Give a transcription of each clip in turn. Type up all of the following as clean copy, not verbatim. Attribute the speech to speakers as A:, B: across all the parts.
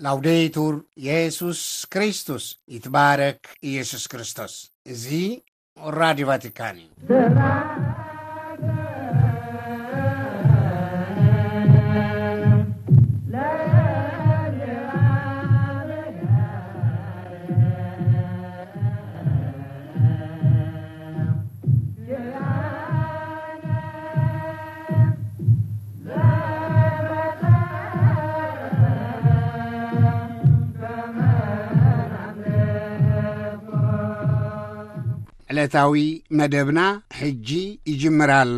A: ላውዴቱር ኢየሱስ ክርስቶስ ይትባረክ ኢየሱስ ክርስቶስ። እዚ ራዲዮ ቫቲካን እዩ። ዕለታዊ መደብና ሕጂ ይጅምራሎ።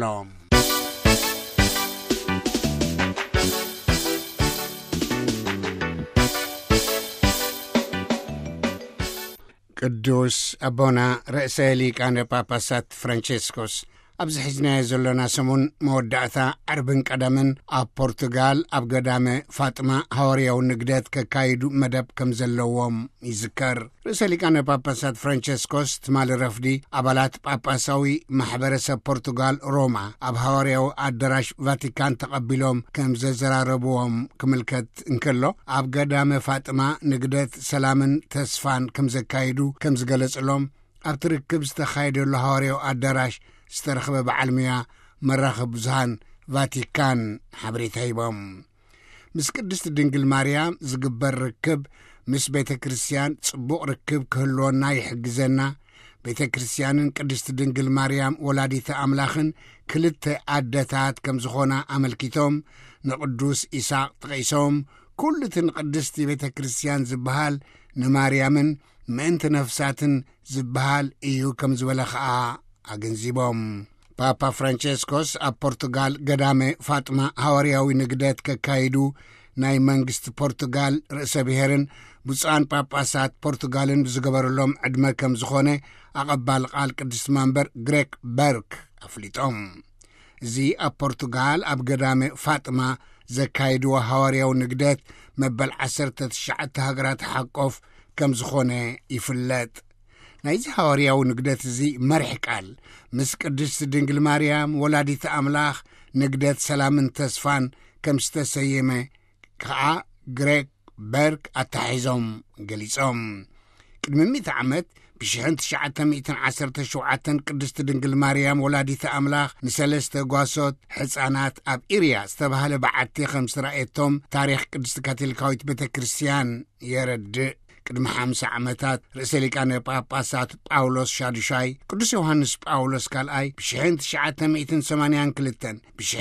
A: ቅዱስ አቦና ርእሰ ሊቃነ ጳጳሳት ፍራንቼስኮስ ኣብዚ ሕዝናዮ ዘለና ሰሙን መወዳእታ ዓርብን ቀደምን ኣብ ፖርቱጋል ኣብ ገዳመ ፋጥማ ሃዋርያዊ ንግደት ከካይዱ መደብ ከም ዘለዎም ይዝከር። ርእሰ ሊቃነ ጳጳሳት ፍራንቼስኮስ ትማሊ ረፍዲ ኣባላት ጳጳሳዊ ማሕበረሰብ ፖርቱጋል ሮማ ኣብ ሃዋርያዊ ኣዳራሽ ቫቲካን ተቐቢሎም ከም ዘዘራረብዎም ክምልከት እንከሎ ኣብ ገዳመ ፋጥማ ንግደት ሰላምን ተስፋን ከም ዘካይዱ ከም ዝገለጽሎም ኣብ ትርክብ ዝተኻየደሉ ሃዋርያዊ ኣዳራሽ ዝተረኸበ በዓል ሙያ መራኸቢ ብዙሃን ቫቲካን ሓበሬታ ሂቦም። ምስ ቅድስቲ ድንግል ማርያም ዝግበር ርክብ ምስ ቤተ ክርስቲያን ጽቡቕ ርክብ ክህልወና ይሕግዘና። ቤተ ክርስቲያንን ቅድስቲ ድንግል ማርያም ወላዲተ ኣምላኽን ክልተ ኣደታት ከም ዝኾና ኣመልኪቶም ንቅዱስ ኢሳቅ ተቐይሶም ኩሉ እቲ ንቅድስቲ ቤተ ክርስቲያን ዝበሃል ንማርያምን ምእንቲ ነፍሳትን ዝበሃል እዩ ከም ዝበለ ኸዓ ኣገንዚቦም። ፓፓ ፍራንቼስኮስ ኣብ ፖርቱጋል ገዳመ ፋጥማ ሃዋርያዊ ንግደት ከካይዱ ናይ መንግስቲ ፖርቱጋል ርእሰ ብሔርን ብፁዓን ጳጳሳት ፖርቱጋልን ብዝገበረሎም ዕድመ ከም ዝኾነ ኣቐባል ቃል ቅዱስ መንበር ግሬክ በርክ ኣፍሊጦም። እዚ ኣብ ፖርቱጋል ኣብ ገዳመ ፋጥማ ዘካይድዎ ሃዋርያዊ ንግደት መበል 19 ሃገራት ሓቆፍ ከም ዝኾነ ይፍለጥ። ናይዚ ሃዋርያዊ ንግደት እዚ መሪሕ ቃል ምስ ቅድስቲ ድንግል ማርያም ወላዲተ ኣምላኽ ንግደት ሰላምን ተስፋን ከም ዝተሰየመ ከዓ ግሬክ በርክ ኣታሒዞም ገሊጾም። ቅድሚ 100 ዓመት ብ1917 ቅድስቲ ድንግል ማርያም ወላዲተ ኣምላኽ ንሰለስተ ጓሶት ሕፃናት ኣብ ኢርያ ዝተባህለ በዓቲ ከም ስራኤቶም ታሪኽ ቅድስቲ ካቶሊካዊት ቤተ ክርስቲያን የረድእ። ቅድሚ 50 ዓመታት ርእሰ ሊቃነ ጳጳሳት ጳውሎስ ሻድሻይ ቅዱስ ዮሐንስ ጳውሎስ ካልኣይ ብ1982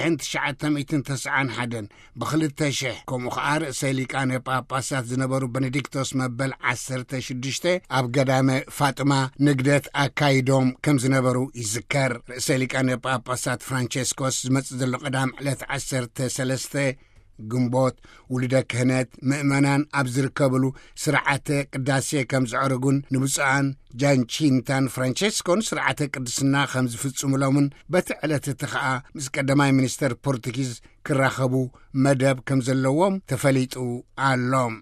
A: ብ1991 ብ2000 ከምኡ ከዓ ርእሰ ሊቃነ ጳጳሳት ዝነበሩ ቤኔዲክቶስ መበል 16 ኣብ ገዳመ ፋጥማ ንግደት ኣካይዶም ከም ዝነበሩ ይዝከር። ርእሰ ሊቃነ ጳጳሳት ፍራንቼስኮስ ዝመጽእ ዘሎ ቀዳም ዕለት 13 ግንቦት ውልደ ክህነት ምእመናን ኣብ ዝርከብሉ ስርዓተ ቅዳሴ ከም ዝዕርጉን ንብፁዓን ጃንቺንታን ፍራንቼስኮን ስርዓተ ቅድስና ከም ዝፍጽሙሎምን በቲ ዕለት እቲ ከዓ ምስ ቀዳማይ ሚኒስተር ፖርቱጊዝ ክራኸቡ መደብ ከም ዘለዎም ተፈሊጡ ኣሎም።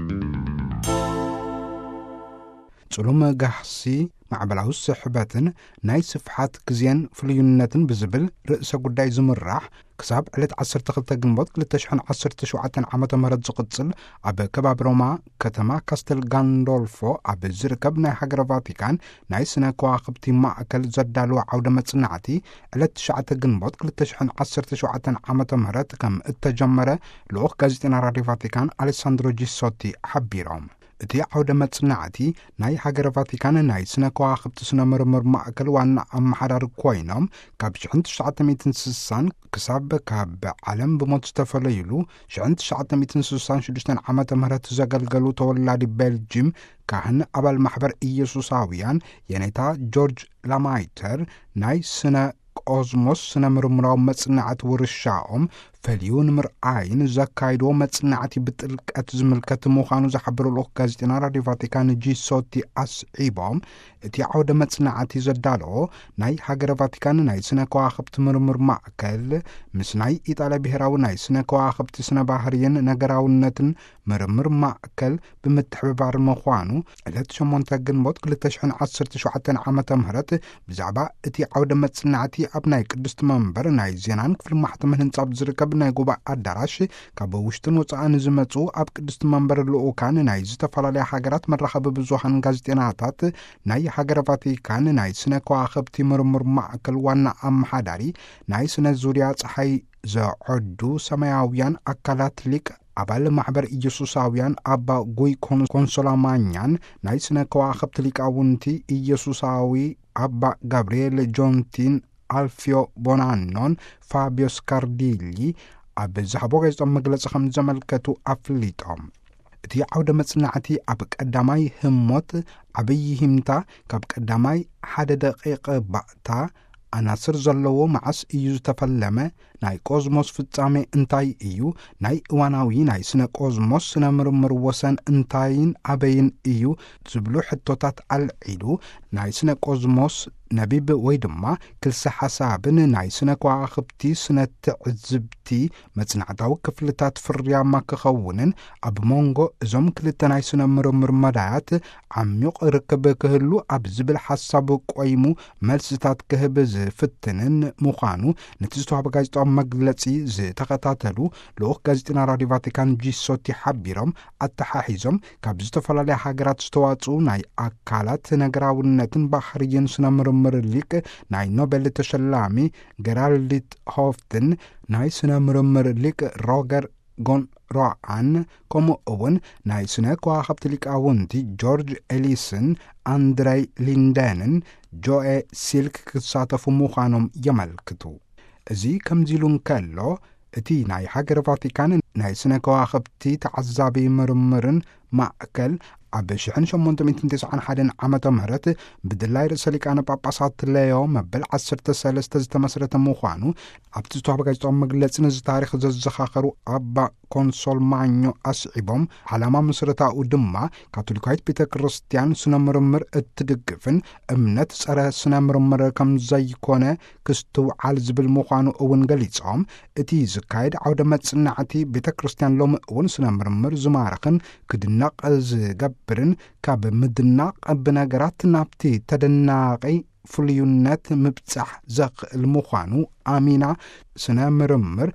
B: ጽሉም ጋሕሲ ማዕበላዊ ስሕበትን ናይ ስፍሓት ግዜን ፍልዩነትን ብዝብል ርእሰ ጉዳይ ዝምራሕ ክሳብ ዕለት 12 ግንቦት 2017 ዓመተ ምህረት ዝቕጽል ኣብ ከባቢ ሮማ ከተማ ካስተል ጋንዶልፎ ኣብ ዝርከብ ናይ ሃገረ ቫቲካን ናይ ስነ ከዋኽብቲ ማእከል ዘዳለወ ዓውደ መጽናዕቲ ዕለት 9 ግንቦት 2017 ዓመተ ምህረት ከም እተጀመረ ልኡኽ ጋዜጠኛ ራድዮ ቫቲካን አሌሳንድሮ ጂሶቲ ሓቢሮም። እቲ ዓውደ መጽናዕቲ ናይ ሃገረ ቫቲካን ናይ ስነ ከዋኽብቲ ስነ ምርምር ማእከል ዋና ኣመሓዳሪ ኮይኖም ካብ 1960 ክሳብ ካብ ዓለም ብሞት ዝተፈለዩሉ 1966 ዓመተ ምህረት ዘገልገሉ ተወላዲ ቤልጅም ካህን ኣባል ማሕበር ኢየሱሳውያን የኔታ ጆርጅ ላማይተር ናይ ስነ ቆዝሞስ ስነ ምርምራዊ መጽናዕቲ ውርሻኦም ፈልዩ ንምርኣይን ዘካይድዎ መጽናዕቲ ብጥልቀት ዝምልከት ምዃኑ ዝሓበሩ ልኡኽ ጋዜጠኛ ራድዮ ቫቲካን ጂሶቲ ኣስዒቦም እቲ ዓውደ መጽናዕቲ ዘዳለዎ ናይ ሃገረ ቫቲካን ናይ ስነ ከዋኽብቲ ምርምር ማእከል ምስ ናይ ኢጣልያ ብሔራዊ ናይ ስነ ከዋኽብቲ ስነ ባህርይን ነገራውነትን ምርምር ማእከል ብምትሕብባር ምዃኑ ዕለት 8 ግንቦት 2017 ዓመተ ምህረት ብዛዕባ እቲ ዓውደ መጽናዕቲ ኣብ ናይ ቅድስቲ መንበር ናይ ዜናን ክፍሊ ማሕተምን ህንጻ ዝርከብ ዝርከብ ናይ ጉባኤ ኣዳራሽ ካብ ውሽጥን ወፃእን ዝመጹ ኣብ ቅድስቲ መንበር ልኡካን ናይ ዝተፈላለዩ ሃገራት መራኸቢ ብዙሃን ጋዜጠኛታት ናይ ሃገረ ቫቲካን ናይ ስነ ከዋኽብቲ ምርምር ማዕከል ዋና ኣመሓዳሪ ናይ ስነ ዙርያ ፀሓይ ዘዐዱ ሰማያውያን አካላት ሊቅ አባል ማሕበር ኢየሱሳውያን አባ ጉይ ኮንሶላማኛን ናይ ስነ ከዋኽብቲ ሊቃውንቲ ኢየሱሳዊ አባ ጋብርኤል ጆንቲን አልፊዮ ቦናኖን ፋቢዮ ስካርዲሊ ኣብ ዝሃቦ ጋዜጣዊ መግለፂ ከም ዘመልከቱ ኣፍሊጦም እቲ ዓውደ መጽናዕቲ ኣብ ቀዳማይ ህሞት ዓብይ ሂምታ ካብ ቀዳማይ ሓደ ደቂቕ ባእታ ኣናስር ዘለዎ መዓስ እዩ ዝተፈለመ ናይ ቆዝሞስ ፍጻሜ እንታይ እዩ ናይ እዋናዊ ናይ ስነ ቆዝሞስ ስነ ምርምር ወሰን እንታይን ኣበይን እዩ ዝብሉ ሕቶታት ኣልዒሉ ናይ ስነ ቆዝሞስ ነቢብ ወይ ድማ ክልሲ ሓሳብን ናይ ስነ ከዋኽብቲ ስነ ትዕዝብቲ መጽናዕታዊ ክፍልታት ፍርያማ ክኸውንን ኣብ ሞንጎ እዞም ክልተ ናይ ስነ ምርምር መዳያት ዓሚቕ ርክብ ክህሉ ኣብ ዝብል ሓሳብ ቆይሙ መልስታት ክህብ ዝፍትንን ምዃኑ ነቲ ዝተዋህበ ጋዜጣዊ መግለጺ ዝተኸታተሉ ልኡኽ ጋዜጠኛ ራድዮ ቫቲካን ጂሶቲ ሓቢሮም ኣተሓሒዞም ካብ ዝተፈላለዩ ሃገራት ዝተዋጽኡ ናይ ኣካላት ነገራውነትን ባህርይን ስነ ምርምር ሊቅ ናይ ኖቤል ተሸላሚ ገራልድ ሆፍትን ናይ ስነ ምርምር ሊቅ ሮገር ጎንሮአን ከምኡ እውን ናይ ስነ ከዋኽብቲ ሊቃውንቲ ጆርጅ ኤሊስን ኣንድሬይ ሊንደንን ጆኤ ሲልክ ክሳተፉ ምዃኖም የመልክቱ እዚ ከምዚሉ እንከሎ እቲ ናይ ሃገረ ቫቲካን ናይ ስነ ከዋኽብቲ ተዓዛቢ ምርምርን ማዕከል ኣብ 1891 ዓመተ ምህረት ብድላይ ርእሰ ሊቃነ ጳጳሳት ሌዮ መበል 13 ዝተመስረተ ምዃኑ ኣብቲ ዝተዋህበ ጋዜጣዊ መግለፂ ነዚ ታሪክ ዘዘኻኸሩ ኣባ ኮንሶልማኞ ኣስዒቦም ዓላማ ምስረታኡ ድማ ካቶሊካዊት ቤተ ክርስቲያን ስነ ምርምር እትድግፍን እምነት ጸረ ስነ ምርምር ከም ዘይኮነ ክስትውዓል ዝብል ምዃኑ እውን ገሊጾም እቲ ዝካየድ ዓውደ መጽናዕቲ ቤተ ክርስቲያን ሎሚ እውን ስነ ምርምር ዝማርኽን ክድነቕ ዝገብርን ካብ ምድናቕ ብነገራት ናብቲ ተደናቒ ፍልዩነት ምብጻሕ ዘኽእል ምዃኑ ኣሚና ስነ ምርምር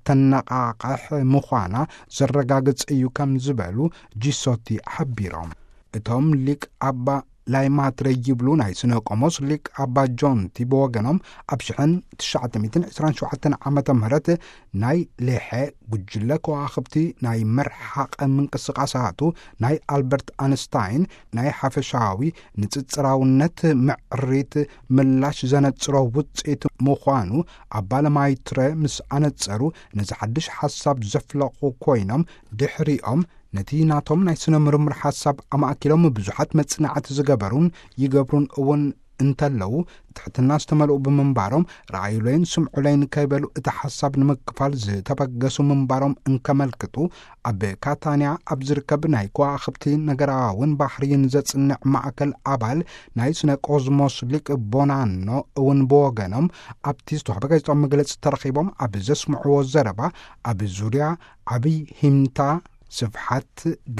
B: እተነቓቕሕ ምዃና ዘረጋግጽ እዩ ከም ዝበሉ ጂሶቲ ሓቢሮም እቶም ሊቅ ኣባ ላይ ማትረ ይብሉ ናይ ስነ ቆሞስ ሊቅ ኣባ ጆንቲ ብወገኖም ኣብ 1927 ዓመተ ምህረት ናይ ሌሐ ጉጅለ ከዋኽብቲ ናይ መርሓቕ ምንቅስቓሳቱ ናይ ኣልበርት ኣንስታይን ናይ ሓፈሻዊ ንጽጽራውነት ምዕሪት ምላሽ ዘነጽሮ ውፅኢት ምዃኑ ኣባ ለማይትረ ምስ ኣነጸሩ ነዚ ሓድሽ ሓሳብ ዘፍለቑ ኮይኖም ድሕሪኦም ነቲ ናቶም ናይ ስነ ምርምር ሓሳብ ኣማእኪሎም ብዙሓት መጽናዕቲ ዝገበሩን ይገብሩን እውን እንተለዉ ትሕትና ዝተመልኡ ብምንባሮም ረኣዩለይን ስምዑለይን ከይበሉ እቲ ሓሳብ ንምክፋል ዝተበገሱ ምንባሮም እንከመልክቱ ኣብ ካታንያ ኣብ ዝርከብ ናይ ከዋኽብቲ ነገራውን ባህርይን ዘጽንዕ ማዕከል ኣባል ናይ ስነ ቆዝሞስ ሊቅ ቦናኖ እውን ብወገኖም ኣብቲ ዝተዋህበ ጋዜጣዊ መግለፂ ተረኺቦም ኣብ ዘስምዕዎ ዘረባ ኣብ ዙርያ ዓብይ ሂምታ ስፍሓት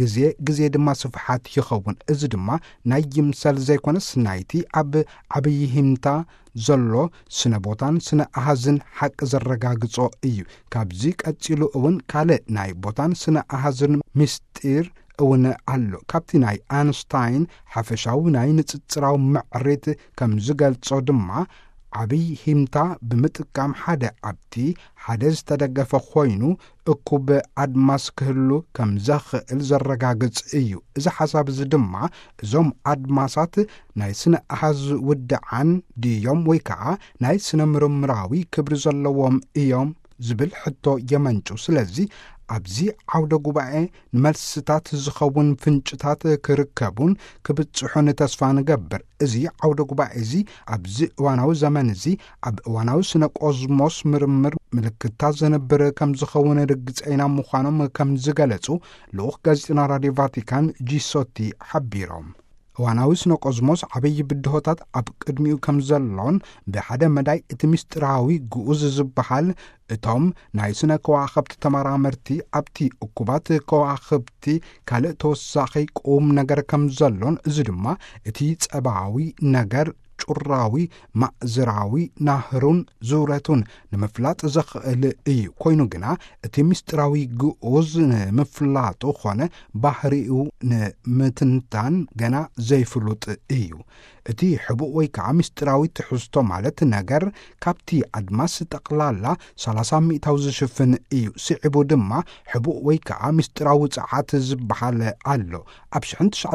B: ግዜ ድማ ስፍሓት ይኸውን እዚ ድማ ናይ ይምሰል ዘይኮነስ ናይቲ ኣብ ዓብይ ሂምታ ዘሎ ስነ ቦታን ስነ ኣሃዝን ሓቂ ዘረጋግጾ እዩ ካብዚ ቀፂሉ እውን ካልእ ናይ ቦታን ስነ ኣሃዝን ምስጢር እውን ኣሎ ካብቲ ናይ ኣንስታይን ሓፈሻዊ ናይ ንጽጽራዊ ምዕሪት ከም ዝገልጾ ድማ ዓብይ ሂምታ ብምጥቃም ሓደ ኣብቲ ሓደ ዝተደገፈ ኮይኑ እኩብ ኣድማስ ክህሉ ከም ዘኽእል ዘረጋግጽ እዩ እዚ ሓሳብ እዚ ድማ እዞም ኣድማሳት ናይ ስነ ኣሃዝ ውድዓን ድዮም ወይ ከዓ ናይ ስነ ምርምራዊ ክብሪ ዘለዎም እዮም ዝብል ሕቶ የመንጩ ስለዚ ኣብዚ ዓውደ ጉባኤ ንመልስታት ዝኸውን ፍንጭታት ክርከቡን ክብጽሑን ተስፋ ንገብር እዚ ዓውደ ጉባኤ እዚ ኣብዚ እዋናዊ ዘመን እዚ ኣብ እዋናዊ ስነ ቆዝሞስ ምርምር ምልክታት ዝነብር ከም ዝኸውን ርግጸና ምዃኖም ከም ዝገለጹ ልኡኽ ጋዜጠኛ ራድዮ ቫቲካን ጂሶቲ ሓቢሮም እዋናዊ ስነ ቆዝሞስ ዓበይ ብድሆታት ኣብ ቅድሚኡ ከም ዘሎን ብሓደ መዳይ እቲ ምስጢራዊ ግኡዝ ዝበሃል እቶም ናይ ስነ ከዋኽብቲ ተመራመርቲ ኣብቲ እኩባት ከዋኽብቲ ካልእ ተወሳኺ ቁም ነገር ከም ዘሎን እዚ ድማ እቲ ጸባዊ ነገር ጩራዊ ማእዝራዊ ናህሩን ዙረቱን ንምፍላጥ ዘኽእል እዩ ኮይኑ ግና እቲ ምስጢራዊ ግዑዝ ንምፍላጡ ኾነ ባህሪኡ ንምትንታን ገና ዘይፍሉጥ እዩ እቲ ሕቡእ ወይ ከዓ ምስጢራዊ ትሕዝቶ ማለት ነገር ካብቲ ኣድማስ ጠቕላላ 30 ሚእታው ዝሽፍን እዩ ስዒቡ ድማ ሕቡእ ወይ ከዓ ምስጢራዊ ፀዓት ዝበሃል ኣሎ ኣብ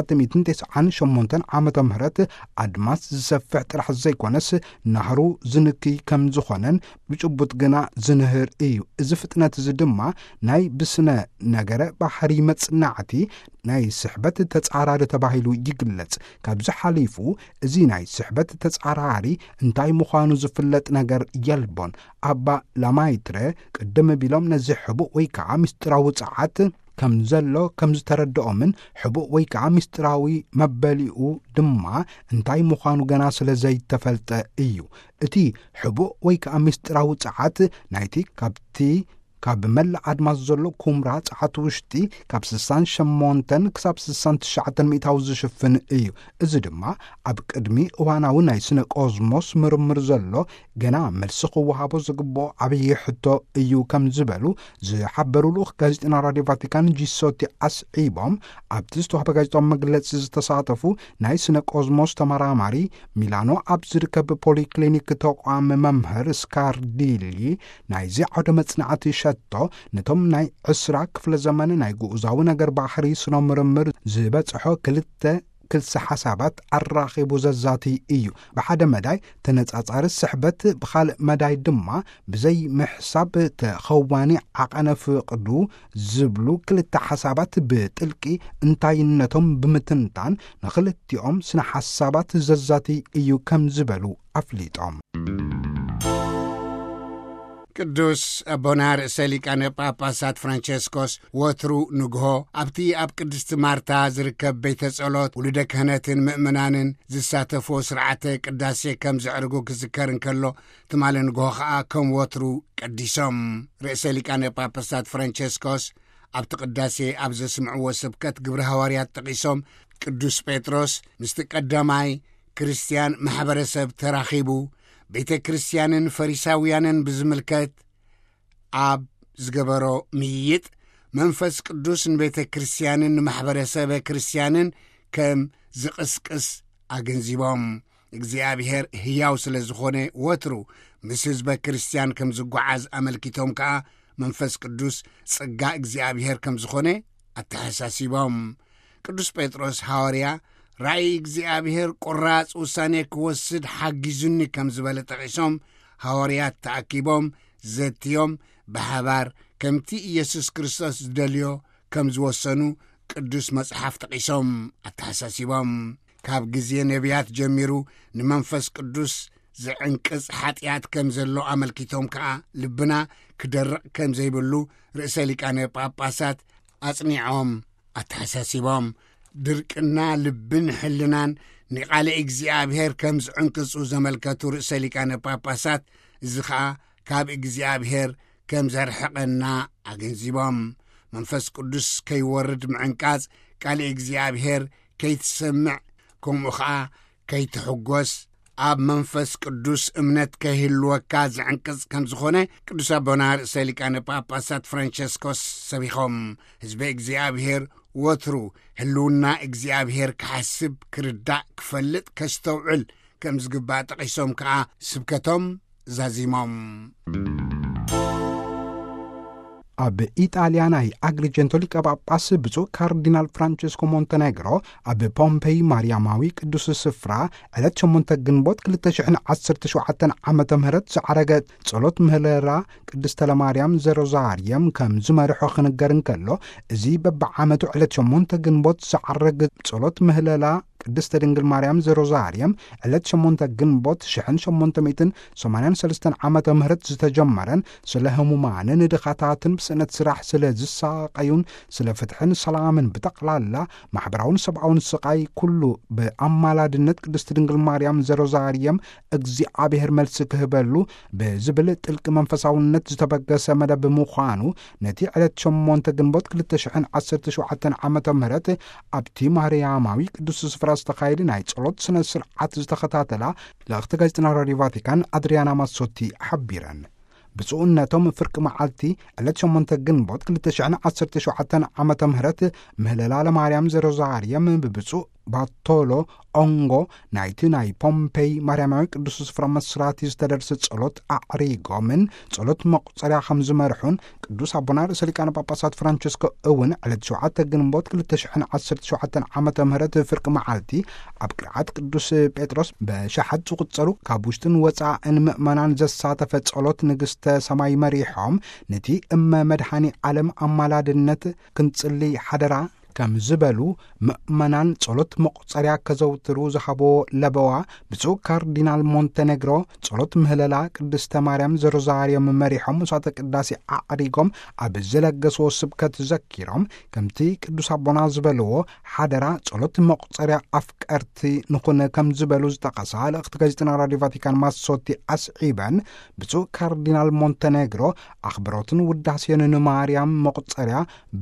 B: 1998 ዓመተ ምህረት ኣድማስ ዝሰፍሕ ጥራሕ ዘይኮነስ ናህሩ ዝንክይ ከም ዝኾነን ብጭቡጥ ግና ዝንህር እዩ እዚ ፍጥነት እዚ ድማ ናይ ብስነ ነገረ ባህሪ መጽናዕቲ ናይ ስሕበት ተጻራሪ ተባሂሉ ይግለጽ ካብዚ ሓሊፉ እዚ ናይ ስሕበት ተጻራሪ እንታይ ምዃኑ ዝፍለጥ ነገር የልቦን ኣባ ላማይትረ ቅድም ቢሎም ነዚ ሕቡእ ወይ ከዓ ምስጢራዊ ፀዓት ከም ዘሎ ከም ዝተረድኦምን ሕቡእ ወይ ከዓ ምስጢራዊ መበሊኡ ድማ እንታይ ምዃኑ ገና ስለ ዘይተፈልጠ እዩ እቲ ሕቡእ ወይ ከዓ ምስጢራዊ ፀዓት ናይቲ ካብ መላእ ኣድማስ ዘሎ ኩምራ ፀዓት ውሽጢ ካብ 68 ክሳብ 69 ሚእታው ዝሽፍን እዩ እዚ ድማ ኣብ ቅድሚ እዋናዊ ናይ ስነ ቆዝሞስ ምርምር ዘሎ ገና መልሲ ክወሃቦ ዝግብኦ ዓብዪ ሕቶ እዩ ከም ዝበሉ ዝሓበሩሉ ጋዜጣና ራድዮ ቫቲካን ጂሶቲ ኣስዒቦም ኣብቲ ዝተዋህበ ጋዜጣዊ መግለፂ ዝተሳተፉ ናይ ስነ ቆዝሞስ ተመራማሪ ሚላኖ ኣብ ዝርከብ ፖሊክሊኒክ ተቋም መምህር ስካርዲሊ ናይዚ ዓውደ መጽናዕቲ ነቶም ናይ 20 ክፍለ ዘመን ናይ ግኡዛዊ ነገር ባሕሪ ስነ ምርምር ዝበጽሖ ክልተ ሓሳባት ኣራኺቡ ዘዛቲ እዩ ብሓደ መዳይ ተነጻጻሪ ስሕበት ብኻልእ መዳይ ድማ ብዘይ ምሕሳብ ተኸዋኒ ዓቐነ ፍቕዱ ዝብሉ ክልተ ሓሳባት ብጥልቂ እንታይነቶም ብምትንታን ንኽልቲኦም ስነ ሓሳባት ዘዛቲ እዩ ከም ዝበሉ ኣፍሊጦም
A: ቅዱስ ኣቦና ርእሰ ሊቃነ ጳጳሳት ፍራንቸስኮስ ወትሩ ንግሆ ኣብቲ ኣብ ቅድስቲ ማርታ ዝርከብ ቤተ ጸሎት ውሉደ ክህነትን ምእምናንን ዝሳተፎ ስርዓተ ቅዳሴ ከም ዘዕርጉ ክዝከር እንከሎ ትማለ ንግሆ ከዓ ከም ወትሩ ቀዲሶም ርእሰ ሊቃነ ጳጳሳት ፍራንቸስኮስ ኣብቲ ቅዳሴ ኣብ ዘስምዕዎ ስብከት ግብረ ሃዋርያት ጠቒሶም ቅዱስ ጴጥሮስ ምስቲ ቀዳማይ ክርስቲያን ማሕበረሰብ ተራኺቡ ቤተ ክርስቲያንን ፈሪሳውያንን ብዝምልከት ኣብ ዝገበሮ ምይይጥ መንፈስ ቅዱስ ንቤተ ክርስቲያንን ንማሕበረሰብ ክርስቲያንን ከም ዝቕስቅስ ኣገንዚቦም እግዚአብሔር ሕያው ስለ ዝኾነ ወትሩ ምስ ህዝበ ክርስቲያን ከም ዝጓዓዝ ኣመልኪቶም ከዓ መንፈስ ቅዱስ ጽጋ እግዚአብሔር ከም ዝኾነ ኣተሓሳሲቦም ቅዱስ ጴጥሮስ ሐዋርያ ራእይ እግዚአብሔር ቁራጽ ውሳኔ ክወስድ ሓጊዙኒ ከም ዝበለ ጠቒሶም ሐዋርያት ተኣኪቦም ዘትዮም ብሓባር ከምቲ ኢየሱስ ክርስቶስ ዝደልዮ ከም ዝወሰኑ ቅዱስ መጽሓፍ ጠቒሶም ኣተሓሳሲቦም ካብ ግዜ ነቢያት ጀሚሩ ንመንፈስ ቅዱስ ዝዕንቅጽ ሓጢኣት ከም ዘሎ ኣመልኪቶም ከዓ ልብና ክደርቕ ከም ዘይብሉ ርእሰ ሊቃነ ጳጳሳት ኣጽኒዖም ኣተሓሳሲቦም ድርቅና ልብን ሕልናን ንቓልእ እግዚኣብሔር ከም ዝዕንቅጹ ዘመልከቱ ርእሰ ሊቃነ ጳጳሳት እዚ ከዓ ካብ እግዚኣብሔር ከም ዘርሕቐና ኣገንዚቦም መንፈስ ቅዱስ ከይወርድ ምዕንቃጽ ቃልእ እግዚኣብሔር ከይትሰምዕ ከምኡ ከዓ ከይትሕጐስ ኣብ መንፈስ ቅዱስ እምነት ከይህልወካ ዝዕንቅጽ ከም ዝኾነ ቅዱስ ኣቦና ርእሰ ሊቃነ ጳጳሳት ፍራንቸስኮስ ሰቢኾም ህዝቢ እግዚኣብሔር ወትሩ ህልውና እግዚኣብሔር ክሓስብ ክርዳእ ክፈልጥ ከስተውዕል ከም ዝግባእ ጠቒሶም ከዓ ስብከቶም ዛዚሞም
B: ኣብ ኢጣልያ ናይ ኣግሪጀንቶ ሊቀ ጳጳስ ብፁዕ ካርዲናል ፍራንቸስኮ ሞንተኔግሮ ኣብ ፖምፔይ ማርያማዊ ቅዱስ ስፍራ ዕለት 8 ግንቦት 2017 ዓመተ ምህረት ዝዓረገ ጸሎት ምህለራ ቅድስተ ለማርያም ዘሮዛርየም ከም ዝመርሖ ክንገር እንከሎ እዚ በብዓመቱ ዕለት 8 ግንቦት ዝዓረገ ጸሎት ምህለላ ቅድስተ ድንግል ማርያም ዘሮዛርየም ዕለት 8 ግንቦት 1883 ዓመተ ምህረት ዝተጀመረን ስለ ህሙማንን ድኻታትን ብስነት ስራሕ ስለ ዝሳቀዩን ስለ ፍትሕን ሰላምን ብጠቅላላ ማሕበራውን ሰብአውን ስቃይ ኩሉ በአማላድነት ቅድስት ድንግል ማርያም ዘሮዛርየም እግዚአብሔር መልስ ክህበሉ በዝብል ጥልቅ መንፈሳውነት ዝተበገሰ መደብ ምዃኑ ነቲ ዕለት 8 ግንቦት 2017 ዓመተ ምህረት ኣብቲ ማርያማዊ ቅዱስ ስፍራ ከንበራ ዝተኻየደ ናይ ጸሎት ስነ ስርዓት ዝተኸታተላ ለእኽቲ ጋዜጠና ራድዮ ቫቲካን ኣድሪያና ማሶቲ ሓቢረን። ብጽኡነቶም ፍርቂ መዓልቲ ዕለት 8 ግንቦት 2017 ዓመተ ምህረት ምህለላ ለማርያም ዘሮዛርየም ብብፁእ ባቶሎ ኦንጎ ናይቲ ናይ ፖምፔይ ማርያማዊ ቅዱስ ስፍራ መስራቲ ዝተደርሰ ጸሎት ኣዕሪጎምን ጸሎት መቁጸርያ ከም ዝመርሑን ቅዱስ ኣቦና ርእሰ ሊቃነ ጳጳሳት ፍራንቸስኮ እውን ዕለት 7 ግንቦት 2017 ዓመተ ምህረት ፍርቂ መዓልቲ ኣብ ቅርዓት ቅዱስ ጴጥሮስ በሻሓት ዝቁጸሩ ካብ ውሽጥን ወጻእን ምእመናን ዘሳተፈ ጸሎት ንግስተ ሰማይ መሪሖም ነቲ እመ መድኃኒ ዓለም ኣማላድነት ክንጽሊ ሓደራ ከም ዝበሉ ምእመናን ጸሎት መቁጸርያ ከዘውትሩ ዝሃቦ ለበዋ ብፁዕ ካርዲናል ሞንቴኔግሮ ጸሎት ምህለላ ቅድስተ ማርያም ዘሮዛርየም መሪሖም መስዋዕተ ቅዳሴ ኣዕሪጎም ኣብ ዝለገስዎ ስብከት ዘኪሮም ከምቲ ቅዱስ ኣቦና ዝበልዎ ሓደራ ጸሎት መቁጸርያ ኣፍቀርቲ ንኹን ከም ዝበሉ ዝጠቐሳ ለእኽቲ ጋዜጠና ራድዮ ቫቲካን ማሶቲ ኣስዒበን ብፁዕ ካርዲናል ሞንቴኔግሮ ኣኽብሮትን ውዳሴን ንማርያም መቁጸርያ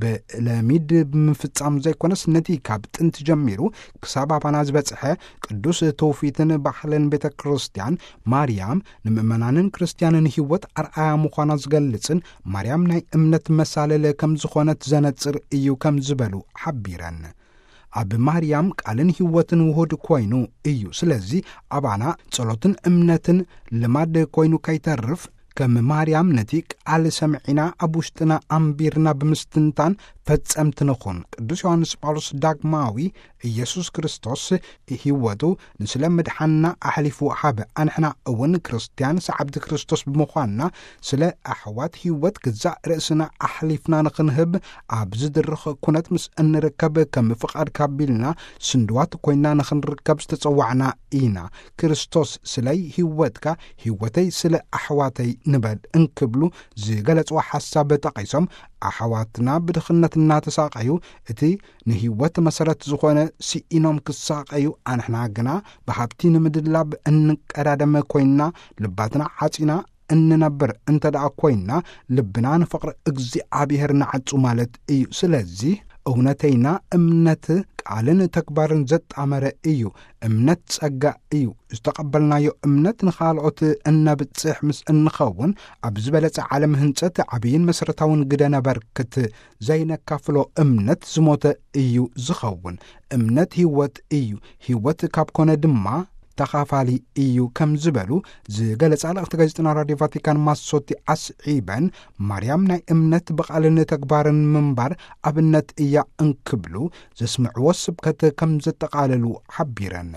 B: ብለሚድ ብምፍጻም ዘይኮነስ ነቲ ካብ ጥንቲ ጀሚሩ ክሳብ ኣባና ዝበጽሐ ቅዱስ ትውፊትን ባህልን ቤተ ክርስቲያን ማርያም ንምእመናንን ክርስቲያንን ህይወት ኣርኣያ ምዃና ዝገልጽን ማርያም ናይ እምነት መሳለለ ከም ዝኾነት ዘነጽር እዩ ከም ዝበሉ ሓቢረን። ኣብ ማርያም ቃልን ህይወትን ውሁድ ኮይኑ እዩ። ስለዚ ኣባና ጸሎትን እምነትን ልማድ ኮይኑ ከይተርፍ ከም ማርያም ነቲ ቃል ሰምዒና ኣብ ውሽጥና ኣንቢርና ብምስትንታን ፈጸምቲ ንኹን። ቅዱስ ዮሐንስ ጳውሎስ ዳግማዊ ኢየሱስ ክርስቶስ ህይወቱ ንስለ ምድሓንና ኣሕሊፉ ሃበ። ኣንሕና እውን ክርስቲያን ሰዓብቲ ክርስቶስ ብምዃንና ስለ ኣሕዋት ህይወት ግዛእ ርእስና ኣሕሊፍና ንኽንህብ ኣብ ዝድርኽ ኩነት ምስ እንርከብ ከም ፍቓድ ካቢልና ስንድዋት ኮይና ንኽንርከብ ዝተጸዋዕና ኢና። ክርስቶስ ስለይ ህይወትካ ህይወተይ ስለ ኣሕዋተይ ንበል እንክብሉ ዝገለጽዋ ሓሳብ ጠቒሶም ኣሕዋትና ብድኽነት እናተሳቀዩ እቲ ንህይወት መሰረት ዝኾነ ሲኢኖም ክሳቀዩ ኣንሕና ግና ብሃብቲ ንምድላብ እንቀዳደመ ኮይንና ልባትና ዓጺና እንነብር እንተደኣ ኮይንና ልብና ንፍቕሪ እግዚኣብሔር ንዓጹ ማለት እዩ። ስለዚ እውነተይና እምነት ቃልን ተግባርን ዘጣመረ እዩ። እምነት ጸጋ እዩ። ዝተቐበልናዮ እምነት ንኻልኦት እነብጽሕ ምስ እንኸውን ኣብ ዝበለጸ ዓለም ህንጸት ዓብይን መሰረታውን ግደ ነበርክት ዘይነካፍሎ እምነት ዝሞተ እዩ ዝኸውን። እምነት ህይወት እዩ። ህይወት ካብ ኮነ ድማ ተኻፋሊ እዩ ከም ዝበሉ ዝገለጻ ለእኽቲ ጋዜጠና ራድዮ ቫቲካን ማሶቲ ኣስዒበን ማርያም ናይ እምነት ብቓልን ተግባርን ምንባር ኣብነት እያ እንክብሉ ዘስምዕዎ ስብከት ከም ዘጠቓለሉ ሓቢረን።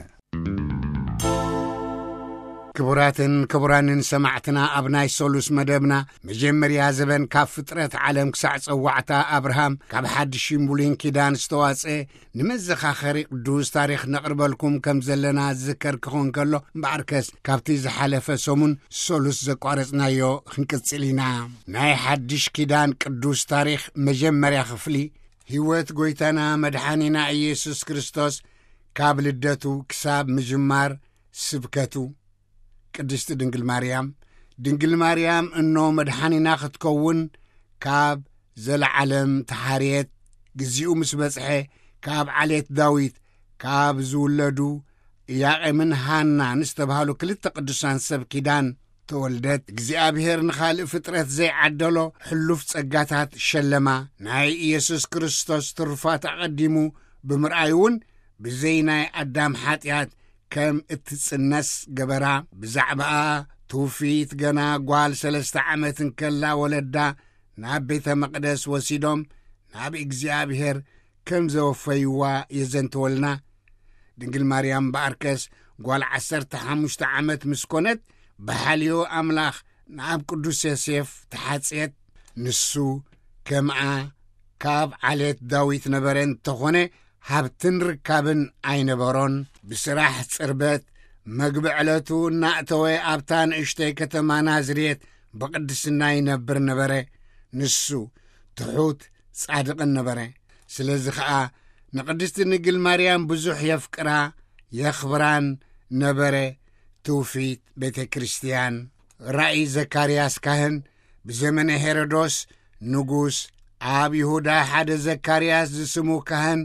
A: ክቡራትን ክቡራንን ሰማዕትና ኣብ ናይ ሶሉስ መደብና መጀመርያ ዘበን ካብ ፍጥረት ዓለም ክሳዕ ጸዋዕታ ኣብርሃም ካብ ሓድሽ ብሉይ ኪዳን ዝተዋጽአ ንመዘኻኸሪ ቅዱስ ታሪኽ ነቕርበልኩም ከም ዘለና ዝዝከር ክኾን ከሎ እምበኣርከስ ካብቲ ዝሓለፈ ሰሙን ሶሉስ ዘቋረጽናዮ ክንቅጽል ኢና። ናይ ሓድሽ ኪዳን ቅዱስ ታሪኽ መጀመርያ ክፍሊ ህይወት ጐይታና መድሓኒና ኢየሱስ ክርስቶስ ካብ ልደቱ ክሳብ ምጅማር ስብከቱ ቅድስቲ ድንግል ማርያም እኖ መድሓኒና ክትከውን ካብ ዘለዓለም ተሓርየት ግዚኡ ምስ በጽሐ ካብ ዓሌት ዳዊት ካብ ዝውለዱ ኢያቄምን ሃናን ዝተባሃሉ ክልተ ቅዱሳን ሰብ ኪዳን ተወልደት። እግዚኣብሔር ንኻልእ ፍጥረት ዘይዓደሎ ሕሉፍ ጸጋታት ሸለማ። ናይ ኢየሱስ ክርስቶስ ትሩፋት ኣቐዲሙ ብምርኣይ እውን ብዘይ ናይ ኣዳም ሓጢኣት ከም እትጽነስ ገበራ። ብዛዕባኣ ትውፊት ገና ጓል 3 ዓመት እንከላ ወለዳ ናብ ቤተ መቕደስ ወሲዶም ናብ እግዚኣብሔር ከም ዘወፈይዋ የዘንትወልና። ድንግል ማርያም በኣርከስ ጓል 15 ዓመት ምስ ኮነት ብሓልዮ ኣምላኽ ናብ ቅዱስ ዮሴፍ ተሓጽየት። ንሱ ከምኣ ካብ ዓሌት ዳዊት ነበረ እንተኾነ ሃብትን ርካብን ኣይነበሮን። ብስራሕ ጽርበት መግቢ ዕለቱ እናእተወ ኣብታ ንእሽተይ ከተማ ናዝሬት ብቅድስና ይነብር ነበረ። ንሱ ትሑት ጻድቕን ነበረ። ስለዚ ከዓ ንቅድስቲ ድንግል ማርያም ብዙሕ የፍቅራ የኽብራን ነበረ። ትውፊት ቤተ ክርስቲያን ራእይ ዘካርያስ ካህን ብዘመነ ሄሮዶስ ንጉስ ኣብ ይሁዳ ሓደ ዘካርያስ ዝስሙ ካህን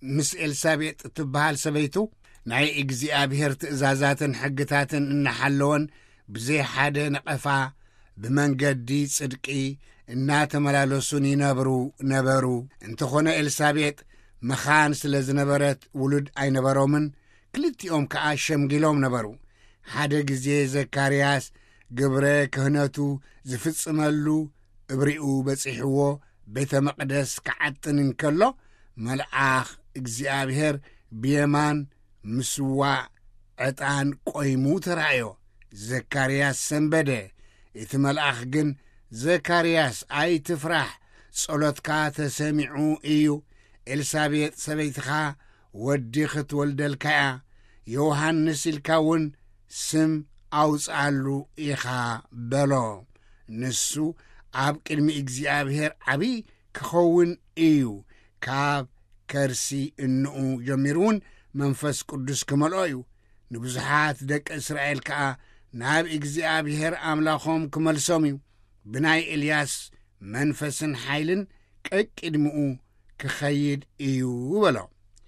A: ምስ ኤልሳቤጥ ትበሃል ሰበይቱ ናይ እግዚኣብሔር ትእዛዛትን ሕግታትን እናሓለወን ብዘይ ሓደ ነቐፋ ብመንገዲ ጽድቂ እናተመላለሱን ነበሩ። እንተኾነ ኤልሳቤጥ መኻን ስለ ዝነበረት ውሉድ ኣይነበሮምን። ክልቲኦም ከዓ ሸምጊሎም ነበሩ። ሓደ ጊዜ ዘካርያስ ግብረ ክህነቱ ዝፍጽመሉ እብሪኡ በጺሕዎ ቤተ መቕደስ ክዓጥን እንከሎ መልአኽ እግዚኣብሔር ብየማን ምስዋዕ ዕጣን ቆይሙ ተራእዮ። ዘካርያስ ሰንበደ። እቲ መልአኽ ግን ዘካርያስ ኣይትፍራሕ፣ ጸሎትካ ተሰሚዑ እዩ። ኤልሳቤጥ ሰበይትኻ ወዲ ክትወልደልካያ ዮሐንስ ኢልካ እውን ስም ኣውፅኣሉ ኢኻ በሎ። ንሱ ኣብ ቅድሚ እግዚኣብሔር ዓብይ ክኸውን እዩ። ካብ ከርሲ እንኡ ጀሚሩውን መንፈስ ቅዱስ ክመልኦ እዩ። ንብዙሓት ደቂ እስራኤል ከዓ ናብ እግዚኣብሔር ኣምላኾም ክመልሶም እዩ። ብናይ ኤልያስ መንፈስን ሓይልን ቀቅድሚኡ ክኸይድ እዩ በሎ።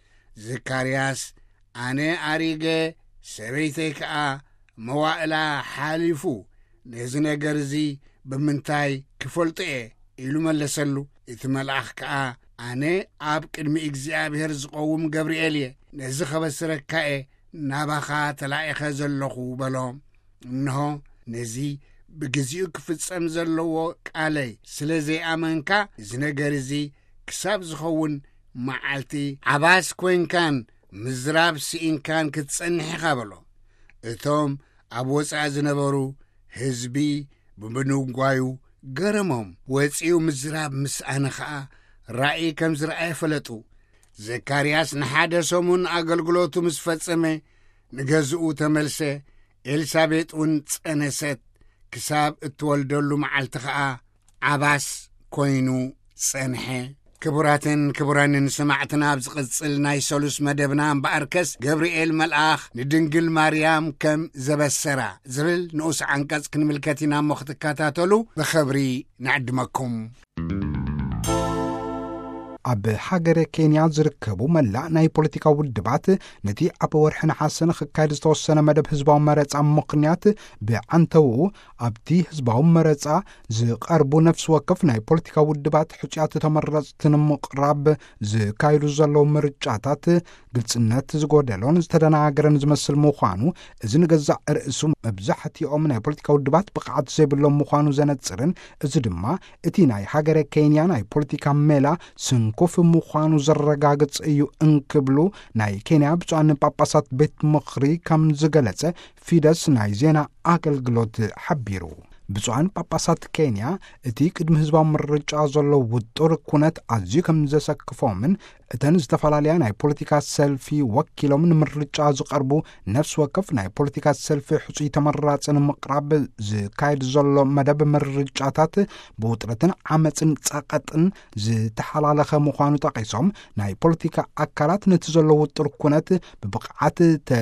A: ዘካርያስ ኣነ ኣሪገ ሰበይተይ ከዓ መዋእላ ሓሊፉ ነዚ ነገር እዚ ብምንታይ ክፈልጦ እየ ኢሉ መለሰሉ። እቲ መልኣኽ ከዓ ኣነ ኣብ ቅድሚ እግዚኣብሔር ዝቐውም ገብርኤል እየ፣ ነዚ ኸበስረካ እየ ናባኻ ተላኢኸ ዘለኹ በሎ። እንሆ ነዚ ብግዚኡ ክፍጸም ዘለዎ ቃለይ ስለ ዘይኣመንካ እዚ ነገር እዚ ክሳብ ዝኸውን መዓልቲ ዓባስ ኮይንካን ምዝራብ ስኢንካን ክትጸንሕ ኢኻ በሎ። እቶም ኣብ ወፃእ ዝነበሩ ህዝቢ ብምንጓዩ ገረሞም። ወፂኡ ምዝራብ ምስኣነ ከዓ ራእይ ከም ዝረአየ ፈለጡ። ዘካርያስ ንሓደ ሰሙን ኣገልግሎቱ ምስ ፈጸመ ንገዝኡ ተመልሰ። ኤልሳቤጥ እውን ጸነሰት። ክሳብ እትወልደሉ መዓልቲ ከዓ ዓባስ ኮይኑ ጸንሐ። ክቡራትን ክቡራንን ሰማዕትና ኣብ ዝቕጽል ናይ ሰሉስ መደብና እምበኣርከስ ገብርኤል መልኣኽ ንድንግል ማርያም ከም ዘበሰራ ዝብል ንኡስ ዓንቀጽ ክንምልከት ኢና እሞ ክትከታተሉ ብኽብሪ ንዕድመኩም።
B: ኣብ ሃገረ ኬንያ ዝርከቡ መላእ ናይ ፖለቲካ ውድባት ነቲ ኣብ ወርሒ ነሓሰ ንኽካየድ ዝተወሰነ መደብ ህዝባዊ መረፃ ምኽንያት ብዓንተውኡ ኣብቲ ህዝባዊ መረፃ ዝቐርቡ ነፍሲ ወከፍ ናይ ፖለቲካ ውድባት ሕጭያት ተመረፅቲ ንምቕራብ ዝካየዱ ዘለዉ ምርጫታት ግልጽነት ዝጎደሎን ዝተደናገረን ዝመስል ምዃኑ እዚ ንገዛእ ርእሱ መብዛሕትኦም ናይ ፖለቲካ ውድባት ብቕዓት ዘይብሎም ምዃኑ ዘነጽርን እዚ ድማ እቲ ናይ ሃገረ ኬንያ ናይ ፖለቲካ ሜላ ስንኩፍ ምዃኑ ዘረጋግጽ እዩ እንክብሉ ናይ ኬንያ ብፁዓን ጳጳሳት ቤት ምኽሪ ከም ዝገለጸ ፊደስ ናይ ዜና ኣገልግሎት ሓቢሩ። ብፁዓን ጳጳሳት ኬንያ እቲ ቅድሚ ህዝባዊ ምርጫ ዘሎ ውጡር ኩነት ኣዝዩ ከም ዘሰክፎምን እተን ዝተፈላለያ ናይ ፖለቲካ ሰልፊ ወኪሎም ንምርጫ ዝቐርቡ ነፍሲ ወከፍ ናይ ፖለቲካ ሰልፊ ሕፁይ ተመራፅን ምቕራብ ዝካየድ ዘሎ መደብ ምርጫታት ብውጥረትን ዓመፅን ጸቐጥን ዝተሓላለኸ ምዃኑ ጠቒሶም ናይ ፖለቲካ ኣካላት ነቲ ዘሎ ውጡር ኩነት ብብቕዓት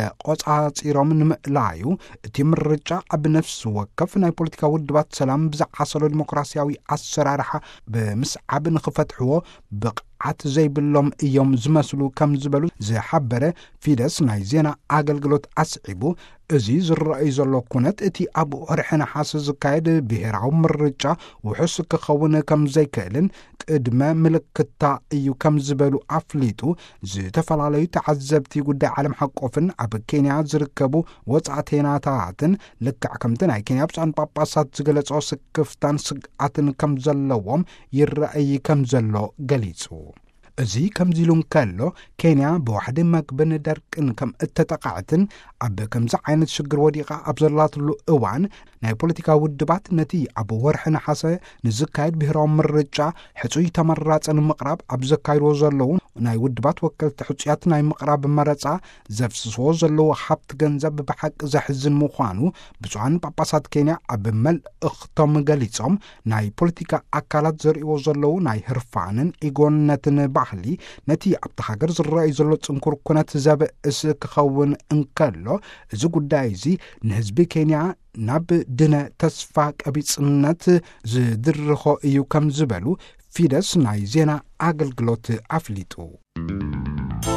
B: ተቖጻጺሮም ንምእላዩ እቲ ምርጫ ኣብ ነፍሲ ወከፍ ናይ ፖለቲካ ውድባት ሰላም ብዝዓሰሎ ዲሞክራስያዊ ኣሰራርሓ ብምስዓብ ንኽፈትሕዎ ብቕዓት ዘይብሎም እዮም ዝመስሉ ከም ዝበሉ ዝሓበረ ፊደስ ናይ ዜና ኣገልግሎት ኣስዒቡ እዚ ዝረአዩ ዘሎ ኩነት እቲ ኣብ ወርሒ ነሓሰ ዝካየድ ብሄራዊ ምርጫ ውሑስ ክኸውን ከም ዘይክእልን ቅድመ ምልክታ እዩ ከም ዝበሉ ኣፍሊጡ ዝተፈላለዩ ተዓዘብቲ ጉዳይ ዓለም ሓቆፍን ኣብ ኬንያ ዝርከቡ ወጻእተኛታትን ልክዕ ከምቲ ናይ ኬንያ ብፁዓን ጳጳሳት ዝገለጾ ስክፍታን ስግኣትን ከም ዘለዎም ይረአይ ከም ዘሎ ገሊጹ። እዚ ከምዚ ኢሉ እንከሎ ኬንያ ብዋሕዲ መግብን ደርቅን ከም እተጠቃዕትን ኣብ ከምዚ ዓይነት ሽግር ወዲቓ ኣብ ዘላትሉ እዋን ናይ ፖለቲካ ውድባት ነቲ ኣብ ወርሒ ነሓሰ ንዝካየድ ብሄራዊ ምርጫ ሕፁይ ተመራፅን ምቕራብ ኣብ ዘካይድዎ ዘለዉ ናይ ውድባት ወከልቲ ሕፁያት ናይ ምቕራብ መረፃ ዘፍስስዎ ዘለዎ ሓብቲ ገንዘብ ብሓቂ ዘሕዝን ምዃኑ ብፁዓን ጳጳሳት ኬንያ ኣብ መልእኽቶም ገሊፆም ናይ ፖለቲካ ኣካላት ዘርእይዎ ዘለዉ ናይ ህርፋንን ኢጎነትን ባህሊ ነቲ ኣብቲ ሃገር ዝረአዩ ዘሎ ጽንኩር ኩነት ዘብእስ ክኸውን እንከሎ እዚ ጉዳይ እዚ ንህዝቢ ኬንያ ናብ ድነ ተስፋ ቀቢጽነት ዝድርኾ እዩ ከም ዝበሉ ፊደስ ናይ ዜና ኣገልግሎት ኣፍሊጡ።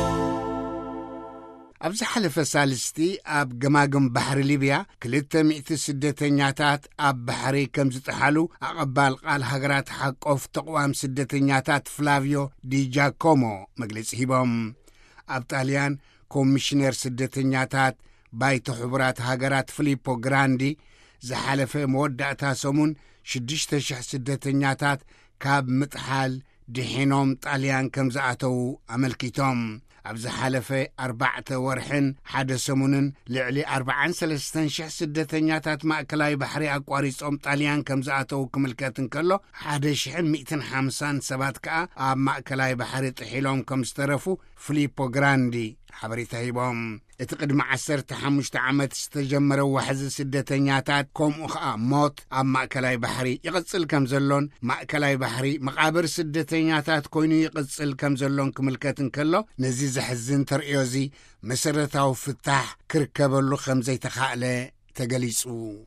A: ኣብዚ ሓለፈ ሳልስቲ ኣብ ገማግም ባሕሪ ሊብያ 200 ስደተኛታት ኣብ ባሕሪ ከም ዝጠሓሉ ኣቐባል ቃል ሃገራት ሓቆፍ ተቋም ስደተኛታት ፍላቪዮ ዲጃኮሞ መግለጺ ሂቦም። ኣብ ጣልያን ኮሚሽነር ስደተኛታት ባይቶ ሕቡራት ሃገራት ፊሊፖ ግራንዲ ዝሓለፈ መወዳእታ ሰሙን 6,000 ስደተኛታት ካብ ምጥሓል ድሒኖም ጣልያን ከም ዝኣተዉ ኣመልኪቶም። ኣብ ዝሓለፈ 4 ወርሕን ሓደ ሰሙንን ልዕሊ 43,000 ስደተኛታት ማእከላዊ ባሕሪ ኣቋሪጾም ጣልያን ከም ዝኣተዉ ክምልከት እንከሎ 1,150 ሰባት ከዓ ኣብ ማእከላዊ ባሕሪ ጥሒሎም ከም ዝተረፉ ፊሊፖ ግራንዲ ሓበሬታ ሂቦም። እቲ ቅድሚ 15 ዓመት ዝተጀመረ ዋሕዚ ስደተኛታት ከምኡ ከዓ ሞት ኣብ ማእከላዊ ባሕሪ ይቕጽል ከም ዘሎን ማእከላዊ ባሕሪ መቓብር ስደተኛታት ኮይኑ ይቕጽል ከም ዘሎን ክምልከት እንከሎ ነዚ ዘሕዝን ተርእዮ እዚ መሰረታዊ ፍታሕ ክርከበሉ ከም ዘይተኻእለ ተገሊጹ።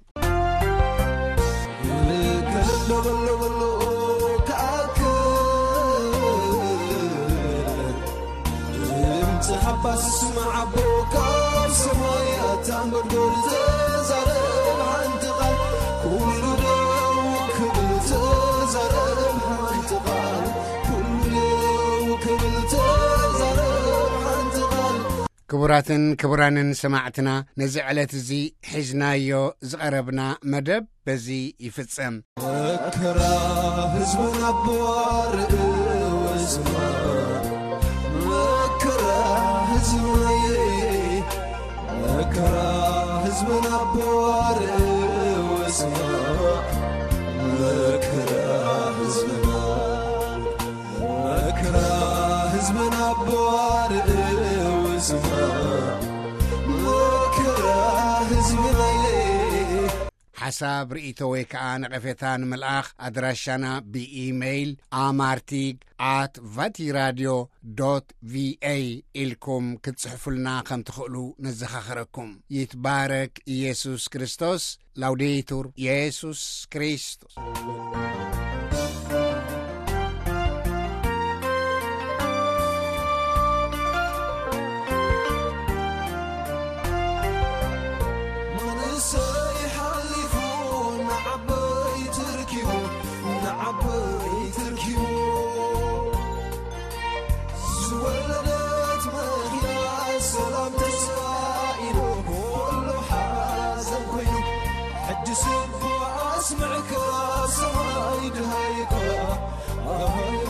C: حبس مع بوكار سمايات عمر دول تزارب حنتقال كل وكبل تزارب حنتقال كل وكبل تزارب حنتقال
A: كبراتن كبرانن سمعتنا نزعلت زي حزنايو زغربنا مدب بزي يفتصم
C: أكره هزبنا بوار وزمان أكره حزبنا بوار واسمع أكره حزبنا بوار واسمع أكره حزبنا
A: حساب رئيتو ويكا نقفتان ملآخ أدراشانا بإيميل amartig@vatiradio.va إلكم كتصحفلنا خم تخلو نزخخركم. يتبارك يسوع كريستوس. لوديتور يسوع كريستوس.
C: اسمعك صايد هايك